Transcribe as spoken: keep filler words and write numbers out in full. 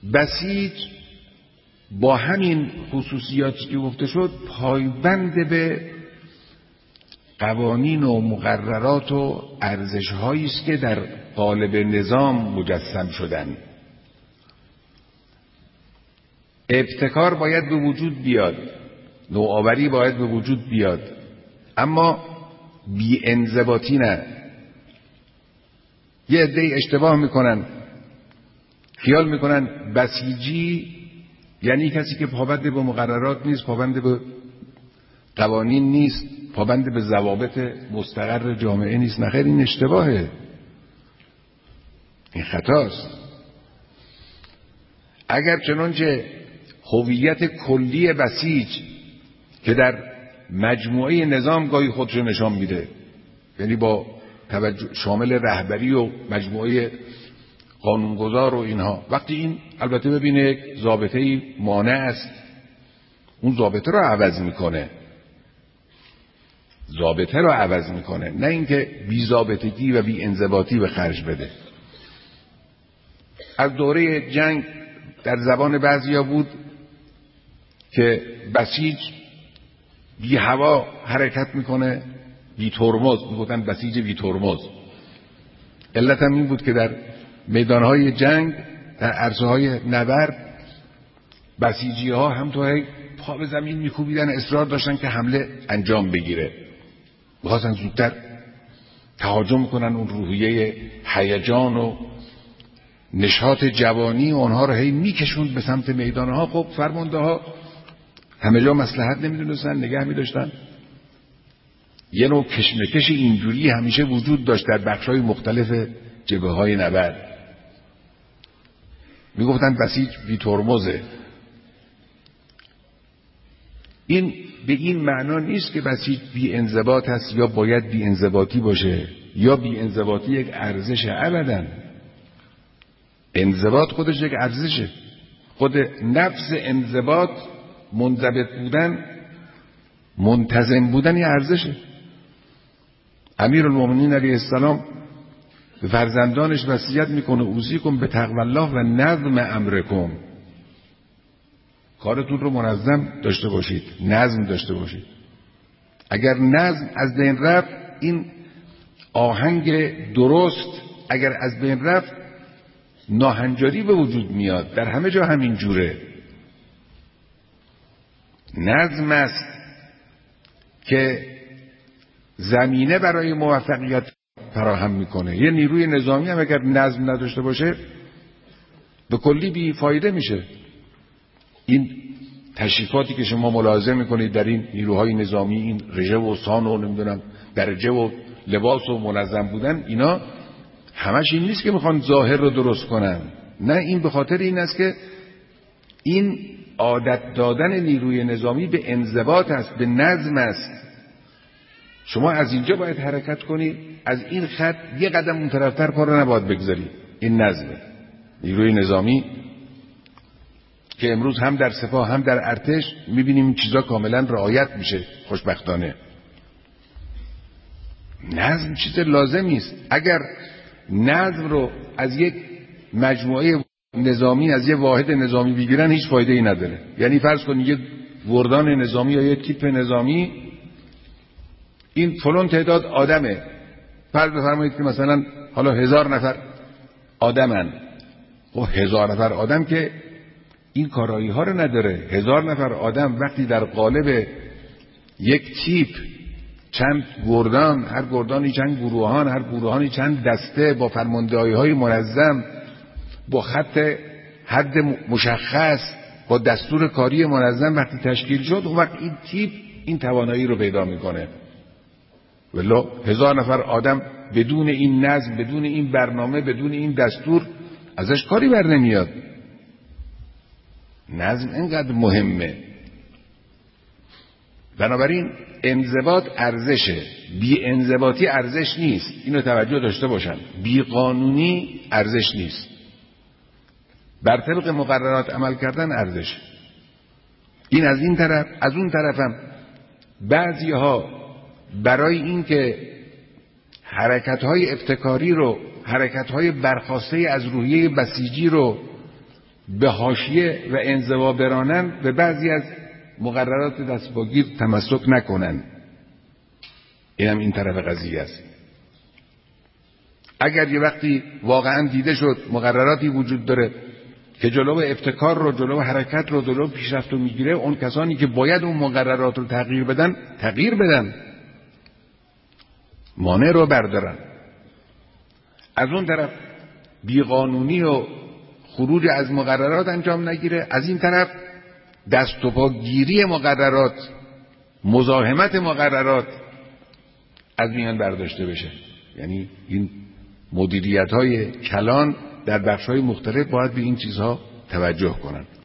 بسیج با همین خصوصیاتی که گفته شد پایبند به قوانین و مقررات و ارزش‌هایی است که در قالب نظام مجسم شدن. ابتکار باید به وجود بیاد، نوآوری باید به وجود بیاد، اما بی انضباطی نه. یه عده‌ای اشتباه میکنن، خیال میکنن بسیجی یعنی کسی که پابند به مقررات نیست، پابند به قوانین نیست، پابند به ضوابط مستقر جامعه نیست. نخیر، این اشتباهه، این خطاست. اگر چنانچه هویت کلی بسیج که در مجموعه نظام گاهی خودشو نشان میده، یعنی با توجه شامل رهبری و مجموعه قانونگذار و اینها، وقتی این البته ببینه یک ضابطه‌ای مانع است، اون ضابطه رو عوض میکنه، ضابطه رو عوض میکنه، نه اینکه بی ضابطگی و بی انضباطی به خرج بده. از دوره جنگ در زبان بعضیا بود که بسیج بی هوا حرکت میکنه، بی ترمز، میگفتن بسیج بی ترمز. علت هم این بود که در میدانهای جنگ، در عرصه‌های نبرد، بسیجی ها هم تو پا به زمین میکوبیدن، اصرار داشتن که حمله انجام بگیره، می‌خواستن زودتر تهاجم کنن. اون روحیه هیجان و نشاط جوانی اونها رو هی میکشوند به سمت میدانها. خب فرمانده ها همه جا مصلحت نمیدونستن، نگه میداشتن. یه نوع کشمکش اینجوری همیشه وجود داشت در بخش‌های مختلف جبهه‌های نبرد. میگفتن بسیج بی ترمزه. این به این معنا نیست که بسیج بی انضباط هست یا باید بی انضباطی باشه، یا بی انضباطی یک ارزشه. ابداً انضباط خودش یک ارزشه. خود نفس انضباط، منضبط بودن، منتظم بودن یه ارزشه. امیرالمومنین علیه السلام به فرزندانش وصیت میکنه اوصیکم به تقوی الله و نظم امرکم. کارتون رو منظم داشته باشید، نظم داشته باشید. اگر نظم از بین رفت، این آهنگ درست اگر از بین رفت، ناهنجاری به وجود میاد. در همه جا همین جوره. نظم است که زمینه برای موفقیت فراهم میکنه. یه نیروی نظامی هم اگر نظم نداشته باشه به کلی بی فایده میشه. این تشریفاتی که شما ملاحظه میکنید در این نیروهای نظامی، این رژه و سان و نمیدونم درجه و لباس و منظم بودن، اینا همش این نیست که میخوان ظاهر رو درست کنن. نه، این به خاطر این است که این عادت دادن نیروی نظامی به انضباط است، به نظم است. شما از اینجا باید حرکت کنید، از این خط یه قدم اون طرفتر پا رو نباید بگذارید. این نظمه. نیروی نظامی که امروز هم در سپاه هم در ارتش میبینیم این چیزا کاملا رعایت میشه خوشبختانه. نظم چیز لازمی است. اگر نظم رو از یک مجموعه نظامی، از یک واحد نظامی بگیرن، هیچ فایده ای نداره. یعنی فرض کنید یک گردان نظامی یا یک تیپ نظامی، این فلان تعداد آدمه، فرض بفرمایید که مثلا حالا هزار نفر آدمن. خب هزار نفر آدم که این کارایی ها رو نداره. هزار نفر آدم وقتی در قالب یک تیپ چند گردان، هر گردانی چند گروهان، هر گروهانی چند دسته، با فرماندهی های منظم، با خط حد مشخص، با دستور کاری منظم وقتی تشکیل شد، اون وقت این تیپ این توانایی رو پیدا میکنه. ولی هزار نفر آدم بدون این نظم، بدون این برنامه، بدون این دستور، ازش کاری بر نمیاد. نظم اینقدر مهمه. بنابراین انضباط ارزشه، بی انضباطی ارزش نیست. اینو توجه داشته باشن. بی قانونی ارزش نیست. بر طبق مقررات عمل کردن ارزش. این از این طرف. از اون طرف هم بعضی ها برای اینکه حرکت‌های ابتکاری رو، حرکت‌های برخواسته از روحیه بسیجی رو به حاشیه و انزوا برانن و بعضی از مقررات دستگیر تمسک نکنن. اینم این طرف قضیه است. اگر یه وقتی واقعا دیده شد مقرراتی وجود داره که جلو ابتکار رو، جلو حرکت رو، جلو پیشرفت رو میگیره، اون کسانی که باید اون مقررات رو تغییر بدن تغییر بدن، مانع رو بردارن. از اون طرف بیقانونی و خروج از مقررات انجام نگیره، از این طرف دست و پا گیری مقررات، مزاحمت مقررات از میان برداشته بشه. یعنی این مدیریت‌های کلان در بخش‌های مختلف باید به این چیزها توجه کنن.